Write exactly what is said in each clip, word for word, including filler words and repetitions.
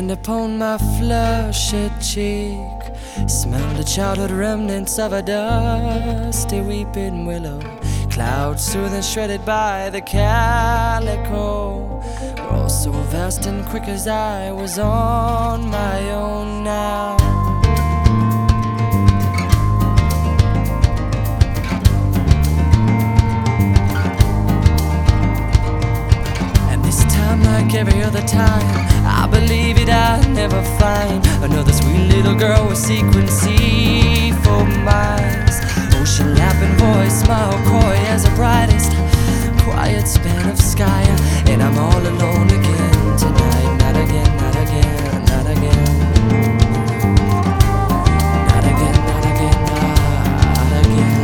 hand upon my flushed cheek, smelled the childhood remnants of a dusty weeping willow. Clouds soothed and shredded by the calico were all so vast and quick as I was on my own now. Like every other time, I believe it, I'll never find another sweet little girl with sequin C for miles. Oh, she laughing voice, smile coy as the brightest quiet span of sky. And I'm all alone again tonight. Not again, not again, not again. Not again, not again, not again.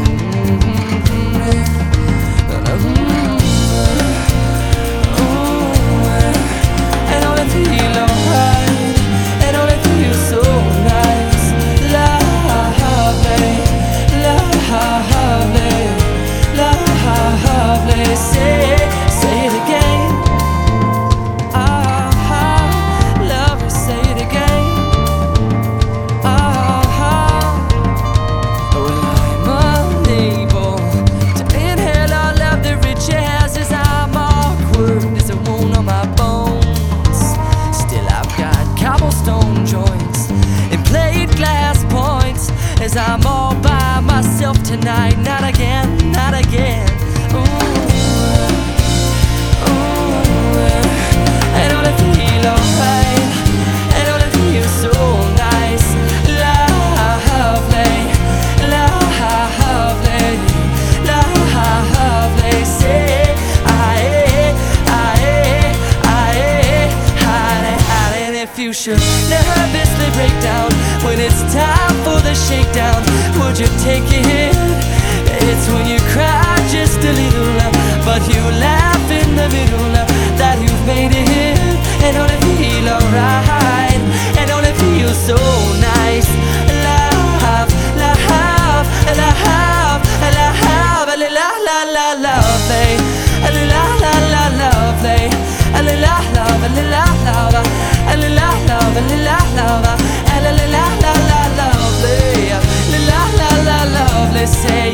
I'm all by myself tonight. Not again, not again. Ooh, ooh, and all it feel alright, and all it feel so nice. Lovely, lovely, lovely. Say, aye, aye, aye, aye, aye. And if you should nervously break down when it's time for the shakedown, would you take it? It's when you cry just a little, but you laugh in the middle, that you've made it. And don't it feel alright? And don't it feel so nice? Love, love, love, love, love, la la la la lovely, la la la la lovely, la la la love, la la love, la la love, la la love. La la la la la lovely, la la la la lovely. Say